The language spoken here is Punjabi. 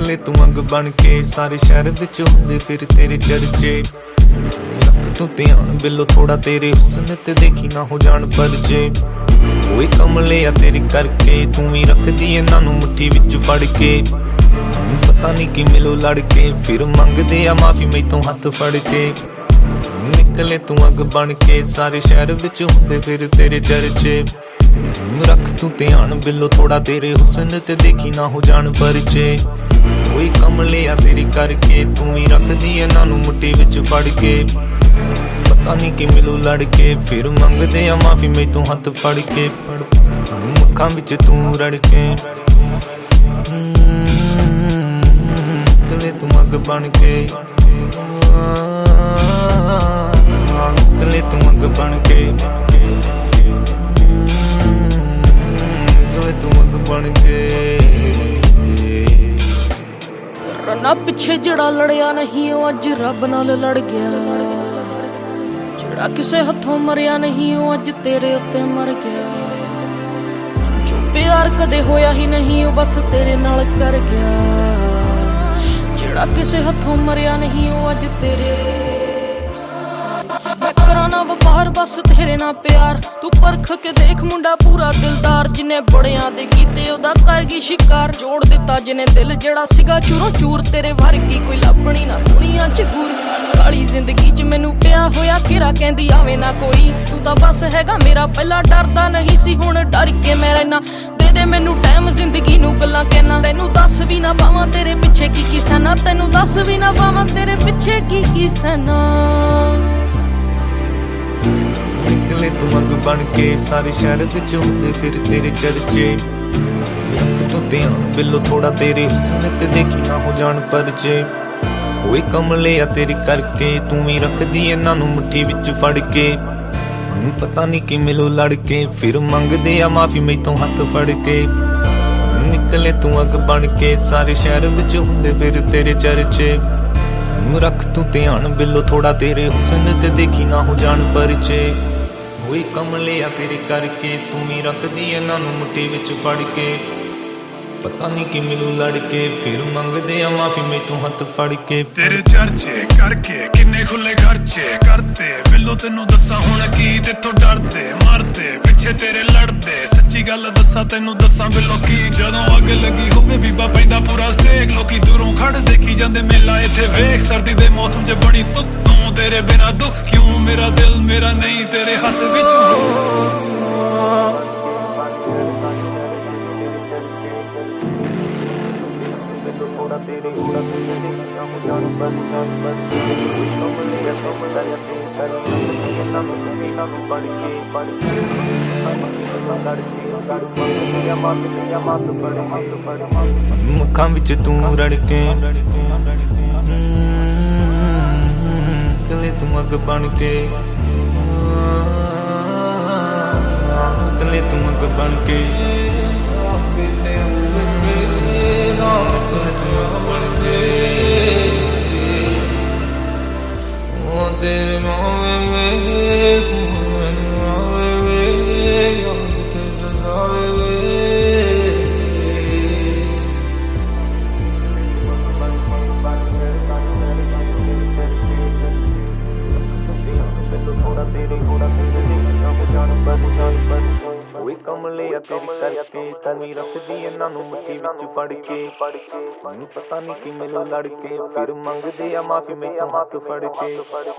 ਨਿਕਲੇ ਤੂੰ ਅੰਗ ਬਣ ਕੇ, ਸਾਰੇ ਸ਼ਹਿਰ ਵਿੱਚ ਹੁੰਦੇ ਫਿਰ ਤੇਰੇ ਚਰਚੇ। ਰੱਖ ਤੂੰ ਧਿਆਨ ਬਿੱਲੋ ਥੋੜਾ ਤੇਰੇ ਹੁਸਨ ਤੇ, ਦੇਖੀ ਨਾ ਹੋ ਜਾਣ ਪਰਚੇ। ਓਏ ਕਮਲੇ ਆ ਤੇਰੀ ਕਰਕੇ, ਤੂੰ ਵੀ ਰੱਖਦੀ ਇਹਨਾਂ ਨੂੰ ਮੁੱਠੀ ਵਿੱਚ ਫੜ ਕੇ। ਪਤਾ ਨਹੀਂ ਕਿ ਮਿਲੋ ਲੜ ਕੇ, ਫਿਰ ਮੰਗਦੇ ਆ ਮਾਫੀ ਮੈਥੋਂ ਹੱਥ ਫੜ ਕੇ। ਨਿਕਲੇ ਤੂੰ ਅੱਗ ਬਣ ਕੇ, ਸਾਰੇ ਸ਼ਹਿਰ ਵਿੱਚ ਹੁੰਦੇ ਫਿਰ ਤੇਰੇ ਚਰਚੇ। ਰੱਖ ਤੂੰ ਧਿਆਨ ਬਿੱਲੋ ਥੋੜਾ ਤੇਰੇ ਹੁਸਨ ਤੇ, ਦੇਖੀ ਨਾ ਹੋ ਜਾਣ ਪਰਚੇ। ਓਏ ਕਮਲੇ ਆ ਤੇਰੀ ਕਰਕੇ, ਤੂੰ ਵੀ ਰੱਖਦੀ ਇਹਨਾਂ ਨੂੰ ਮੁੱਠੀ ਵਿੱਚ ਫੜ ਕੇ। ਪਤਾ ਨਹੀਂ ਕਿ ਮਿਲੋ ਲੜ ਕੇ, ਫਿਰ ਮੰਗਦੇ ਆ ਮਾਫੀ ਮੈਥੋਂ ਹੱਥ ਫੜ ਕੇ। ਮੁੱਖਾਂ ਵਿੱਚ ਤੂੰ ਰੜ ਕੇ, ਨਿਕਲੇ ਤੂੰ ਅੱਗ ਬਣ ਕੇ, ਨਿਕਲੇ ਤੂੰ ਅੱਗ ਬਣ ਕੇ, ਨਿਕਲੇ ਤੂੰ ਅੱਗ ਬਣ ਕੇ। ਰੰਨਾ ਪਿੱਛੇ ਜਿਹੜਾ ਲੜਿਆ ਨਹੀਂ ਉਹ ਅੱਜ ਰੱਬ ਨਾਲ ਲੜ ਗਿਆ। ਜਿਹੜਾ ਕਿਸੇ ਹੱਥੋਂ ਮਰਿਆ ਨਹੀਂ ਉਹ ਅੱਜ ਤੇਰੇ ਉੱਤੇ ਮਰ ਗਿਆ। ਜੋ ਪਿਆਰ ਕਦੇ ਹੋਇਆ ਹੀ ਨਹੀਂ ਉਹ ਬਸ ਤੇਰੇ ਨਾਲ ਕਰ ਗਿਆ। ਜਿਹੜਾ ਕਿਸੇ ਹੱਥੋਂ ਮਰਿਆ ਨਹੀਂ ਉਹ ਅੱਜ ਤੇਰੇ। ਮੈਂ ਕਰਾਂ ਨਾ ਵਪਾਰ ਬਸ ਤੇਰੇ ਨਾਲ ਪਿਆਰ, ਤੂੰ ਪਰਖ ਕੇ ਦੇਖ ਮੁੰਡਾ ਪੂਰਾ ਦਿਲਦਾਰ। ਜਿਨੇ ਬੜਿਆਂ ਦੇ ਕੀਤੇ ਉਹਦਾ ਕਰ ਗਈ ਸ਼ਿਕਾਰ, ਜੋੜ ਦਿੱਤਾ ਜਿਨੇ ਦਿਲ ਜਿਹੜਾ ਸੀਗਾ ਚੂਰੋਂ ਚੂਰ। ਤੇਰੇ ਵਰਗੀ ਕੋਈ ਲੱਭਣੀ ਨਾ ਦੁਨੀਆ ਚ ਹੂਰ। ਕਾਲੀ ਜ਼ਿੰਦਗੀ ਚ ਮੈਨੂੰ ਪਿਆ ਹੋਇਆ ਕਿਰਾ, ਕਹਿੰਦੀ ਆਵੇ ਨਾ ਕੋਈ। ਤੂੰ ਤਾਂ ਬਸ ਹੈਗਾ ਮੇਰਾ, ਪਹਿਲਾਂ ਡਰਦਾ ਨਹੀਂ ਸੀ ਹੁਣ ਡਰ ਕੇ ਮੈਂ ਰਹਿਣਾ। ਦੇ ਦੇ ਮੈਨੂੰ ਟਾਈਮ ਜ਼ਿੰਦਗੀ ਨੂੰ ਗੱਲਾਂ ਕਹਿਣਾ, ਤੈਨੂੰ ਦੱਸ ਵੀ ਨਾ ਪਾਵਾਂ ਤੇਰੇ ਪਿੱਛੇ ਕੀ ਕੀ ਸਹਿਣਾ। ਤੈਨੂੰ ਦੱਸ ਵੀ ਨਾ ਪਾਵਾਂ ਤੇਰੇ ਪਿੱਛੇ ਕੀ ਕੀ ਸਹਿਣਾ। ਨਿਕਲੇ ਤੂੰ ਅੱਗ ਬਣ ਕੇ, ਸਾਰੇ ਸ਼ਹਿਰ ਵਿੱਚ ਹੁੰਦੇ ਫਿਰ ਤੇਰੇ ਚਰਚੇ। ਰੱਖ ਤੂੰ ਧਿਆਨ ਬਿੱਲੋ ਥੋੜਾ ਤੇਰੇ ਹੁਸਨ ਤੇ, ਦੇਖੀ ਨਾ ਹੋ ਜਾਣ ਪਰਚੇ। ਓਏ ਕਮਲੇ ਆ ਤੇਰੀ ਕਰਕੇ, ਤੂੰ ਵੀ ਰੱਖਦੀ ਇਹਨਾਂ ਨੂੰ ਮੁੱਠੀ ਵਿੱਚ ਫੜ ਕੇ। ਪਤਾ ਨਹੀਂ ਕਿ ਮਿਲੋ ਲੜ ਕੇ, ਫਿਰ ਮੰਗਦੇ ਆ ਮਾਫੀ ਮੈਥੋਂ ਹੱਥ ਫੜ ਕੇ। ਨਿਕਲੇ ਤੂੰ ਅੱਗ ਬਣ ਕੇ, ਸਾਰੇ ਸ਼ਹਿਰ ਵਿੱਚ ਹੁੰਦੇ ਫਿਰ ਤੇਰੇ ਚਰਚੇ। ਰੱਖ ਤੂੰ ਧਿਆਨ ਬਿੱਲੋ ਥੋੜਾ ਤੇਰੇ ਹੁਸਨ ਤੇ, ਦੇਖੀ ਨਾ ਹੋ ਜਾਣ ਪਰਚੇ। ਓਏ ਕਮਲੇ ਆ ਤੇਰੀ ਕਰਕੇ, ਤੂੰ ਵੀ ਰੱਖਦੀ ਇਹਨਾਂ ਨੂੰ ਮੁੱਠੀ ਵਿੱਚ ਫੜ ਕੇ। ਪਤਾ ਨਹੀਂ ਕਿ ਮਿਲੂ ਲੜ ਕੇ, ਫਿਰ ਮੰਗਦੇ ਆ ਮਾਫੀ ਮੈਥੋਂ ਹੱਥ ਫੜ ਕੇ। ਤੇਰੇ ਚਰਚੇ ਕਰਕੇ ਕਿੰਨੇ ਖੁੱਲੇ ਖਰਚੇ ਕਰਤੇ, ਬਿੱਲੋ ਤੈਨੂੰ ਦੱਸਾਂ ਹੁਣ ਕੀ ਤੇਥੋਂ ਡਰਦੇ ਮਰਦੇ ਪਿੱਛੇ ਤੇਰੇ ਲੜਦੇ। ਸੱਚੀ ਗੱਲ ਦੱਸਾਂ ਤੈਨੂੰ ਦੱਸਾਂ ਬਿੱਲੋ ਕੀ, ਜਦੋਂ ਅੱਗ ਲੱਗੀ ਹੋਵੇ ਬੀਬਾ ਪੈਂਦਾ ਪੂਰਾ ਸੇਕ। ਲੋਕੀ ਦੂਰੋਂ ਖੜ ਦੇਖੀ ਜਾਂਦੇ ਮੇਲਾ ਇੱਥੇ ਵੇਖ, ਸਰਦੀ ਦੇ ਮੌਸਮ 'ਚ ਬਣੀ ਧੁੱਪ। ਤੂੰ ਤੇਰੇ ਬਿਨਾ ਦੁੱਖ ਕਿਉਂ, ਮੇਰਾ ਦਿਲ ਮੇਰਾ ਨਹੀਂ ਤੇਰੇ ਹੱਥ ਵਿੱਚ ਹੋ। ਮੁੱਖਾਂ ਵਿੱਚ ਤੂੰ ਰੜ ਕੇ, ਨਿਕਲੇ ਤੂੰ ਅੱਗ ਬਣ ਕੇ, ਨਿਕਲੇ ਤੂੰ ਅੱਗ ਬਣ ਕੇ, ਨਿਕਲੇ ਤੂੰ ਅੱਗ ਬਣ ਕੇ। ਉਹ ਤੇਰੇ ਮਾਵੇ ਵੇ, ਮਾਵੇ ਵੇ, ਯਾਦ ਤੇ ਜਗਾਵੇ ਵੇ। ਓਏ ਕਮਲੇ ਆ ਤੇਰੀ ਕਰਕੇ, ਤੂੰ ਵੀ ਰੱਖਦੀ ਇਹਨਾਂ ਨੂੰ ਮੁੱਠੀ ਵਿੱਚ ਫੜ ਕੇ। ਮੈਨੂੰ ਪਤਾ ਨਹੀਂ ਕਿ ਮਿਲੋ ਲੜ ਕੇ, ਫਿਰ ਮੰਗਦੇ ਆ ਮਾਫੀ ਮੈਥੋਂ ਹੱਥ ਫੜ ਕੇ।